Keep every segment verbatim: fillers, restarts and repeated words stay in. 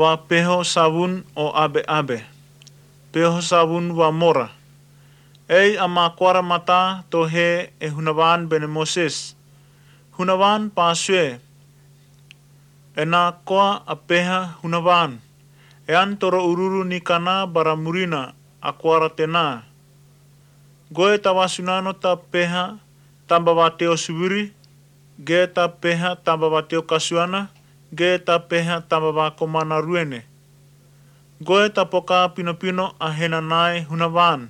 wa peho savun o abe abe. Peho savun wa mora. Ei ama kwara mata to he e hunawan bene Moses. Hunawan pasue. E na koa a peha hunawan. E antoro ururu ni kana bara murina a kwara tena. Goe ta wasunano ta peha tamba wateo subiri. Ge ta peha tamba wateo kasuana. Ge ta peha tamba wakomana ruene. Goe ta poka pino pino a hena nai hunawan.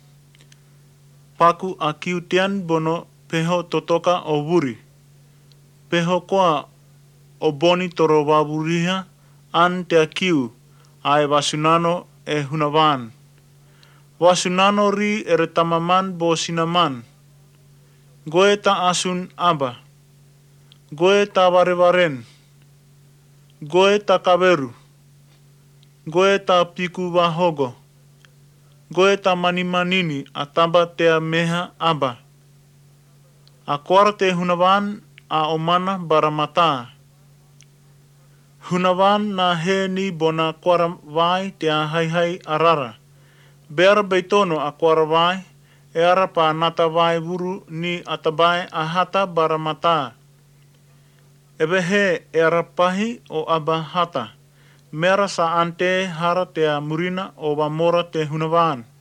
Paku a kiutian bono peho totoka o wuri. Peho koa o boni toro wawuriha an te a kiu ai wasunano e hunawan. Wasunano ri ere tamaman bo sinaman. Goe ta asun aba. Goe ta warewaren. Goe ta kaweru. Goe ta piku wahogo. Goe ta manimanini a tamba te a meha aba. A kwara te hunawan a omana baramata. Hunawan na he ni bona kwara vai te a haihai arara. Beara beitono a kwara vai e ara pa nata vai wuru ni atabai a hata baramata. Ebe he e ara pahi o aba hata. Mera sa ante hara te a murina o wamora te hunawan.